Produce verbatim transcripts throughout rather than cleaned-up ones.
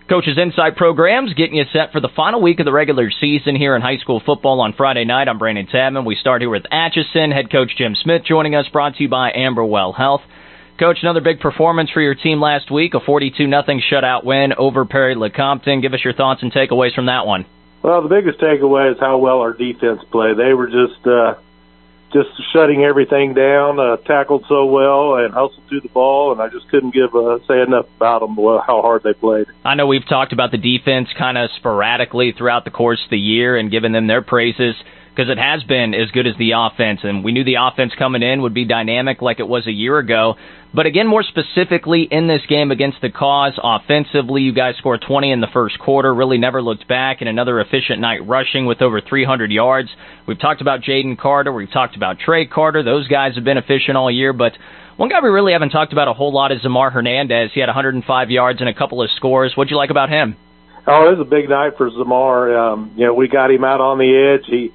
Coach's Insight Programs getting you set for the final week of the regular season here in high school football on Friday night. I'm Brandon Tabman. We start here with Atchison. Head coach Jim Smith joining us, brought to you by Amberwell Health. Coach, another big performance for your team last week, a forty-two nothing shutout win over Perry LeCompton. Give us your thoughts and takeaways from that one. Well, the biggest takeaway is how well our defense played. They were just uh, just shutting everything down, uh, tackled so well, and hustled through the ball, and I just couldn't give uh, say enough about them, how hard they played. I know we've talked about the defense kind of sporadically throughout the course of the year and given them their praises, because it has been as good as the offense, and we knew the offense coming in would be dynamic like it was a year ago. But again, more specifically in this game against the Cause, offensively, you guys scored twenty in the first quarter, really never looked back, and another efficient night rushing with over three hundred yards. We've talked about Jaden Carter, we've talked about Trey Carter, those guys have been efficient all year, but one guy we really haven't talked about a whole lot is Zamar Hernandez. He had one hundred five yards and a couple of scores. What'd you like about him? Oh, it was a big night for Zamar. Um, you know, we got him out on the edge. He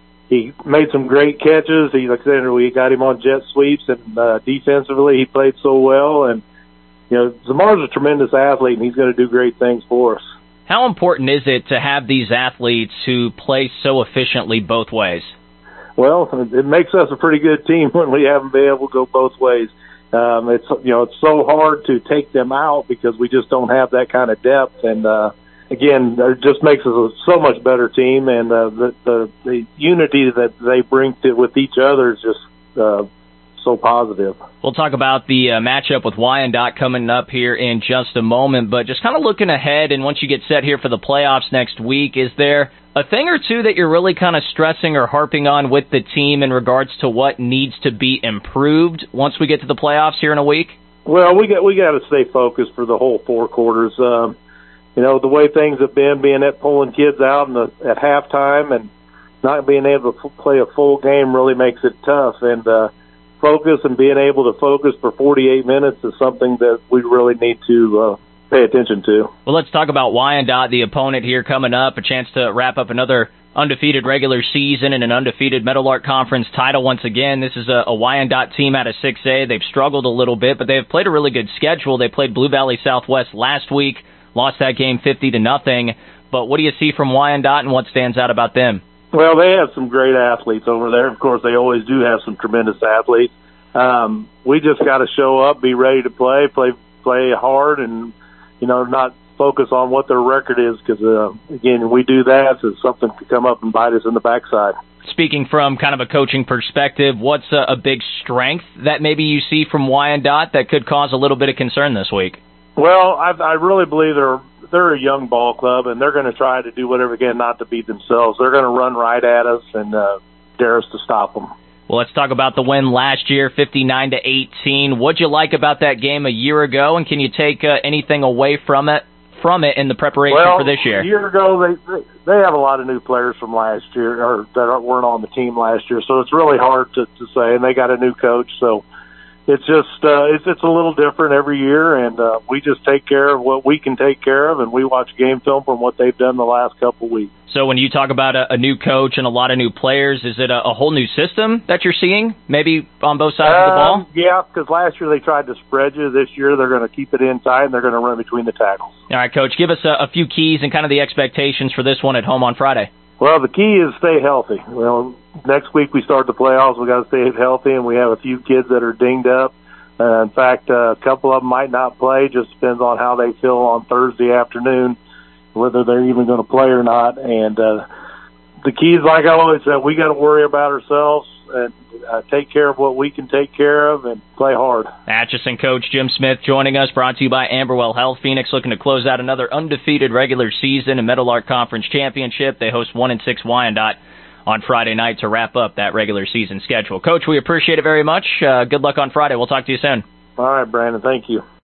He made some great catches. He, like I said, we got him on jet sweeps, and uh, defensively he played so well. And you know, Zamar's a tremendous athlete, and he's going to do great things for us. How important is it to have these athletes who play so efficiently both ways? Well, it makes us a pretty good team when we have them be able to go both ways. Um, it's you know, it's so hard to take them out because we just don't have that kind of depth, and uh, again, it just makes us a so much better team, and uh, the, the the unity that they bring to with each other is just uh, so positive. We'll talk about the uh, matchup with Wyandotte coming up here in just a moment, but just kind of looking ahead, and once you get set here for the playoffs next week, is there a thing or two that you're really kind of stressing or harping on with the team in regards to what needs to be improved once we get to the playoffs here in a week? Well, we got we got to stay focused for the whole four quarters. Um, You know, the way things have been, being at pulling kids out in the, at halftime and not being able to f- play a full game really makes it tough. And uh, focus and being able to focus for forty-eight minutes is something that we really need to uh, pay attention to. Well, let's talk about Wyandotte, the opponent here coming up, a chance to wrap up another undefeated regular season and an undefeated Meadowlark Conference title once again. This is a, a Wyandotte team out of six A. They've struggled a little bit, but they've played a really good schedule. They played Blue Valley Southwest last week. Lost that game fifty to nothing. But what do you see from Wyandotte, and what stands out about them? Well, they have some great athletes over there. Of course, they always do have some tremendous athletes. Um, we just got to show up, be ready to play, play, play hard, and you know, not focus on what their record is. Because uh, again, we do that, so something could come up and bite us in the backside. Speaking from kind of a coaching perspective, what's a, a big strength that maybe you see from Wyandotte that could cause a little bit of concern this week? Well, I, I really believe they're they're a young ball club, and they're going to try to do whatever they can not to beat themselves. They're going to run right at us and uh, dare us to stop them. Well, let's talk about the win last year, fifty-nine to eighteen. What'd you like about that game a year ago, and can you take uh, anything away from it from it in the preparation well, for this year? A year ago, they, they they have a lot of new players from last year, or that weren't on the team last year, so it's really hard to, to say. And they got a new coach, so. It's just uh, it's it's a little different every year, and uh, we just take care of what we can take care of, and we watch game film from what they've done the last couple of weeks. So when you talk about a, a new coach and a lot of new players, is it a, a whole new system that you're seeing, maybe on both sides um, of the ball? Yeah, because last year they tried to spread you. This year they're going to keep it inside, and they're going to run between the tackles. All right, Coach, give us a, a few keys and kind of the expectations for this one at home on Friday. Well, the key is stay healthy. Well, next week we start the playoffs. We got to stay healthy, and we have a few kids that are dinged up. Uh, in fact, uh, a couple of them might not play. Just depends on how they feel on Thursday afternoon, whether they're even going to play or not. And uh, the key is, like I always said, we got to worry about ourselves and uh, take care of what we can take care of and play hard. Atchison coach Jim Smith joining us, brought to you by Amberwell Health. Phoenix looking to close out another undefeated regular season and Meadowlark Conference championship. They host one and six Wyandotte on Friday night to wrap up that regular season schedule. Coach, we appreciate it very much. Uh, good luck on Friday. We'll talk to you soon. All right, Brandon. Thank you.